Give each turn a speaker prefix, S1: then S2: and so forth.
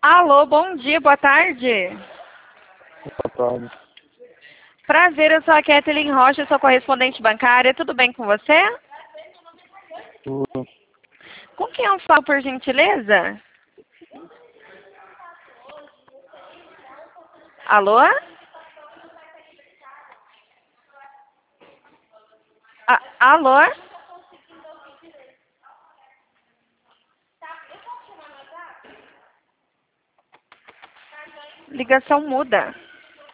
S1: Alô, bom dia, boa tarde.
S2: Boa tarde.
S1: Prazer, eu sou a Kathleen Rocha, sou correspondente bancária. Tudo bem com você?
S2: Tudo.
S1: Com quem eu falo, por gentileza? Alô? Alô? Ligação muda.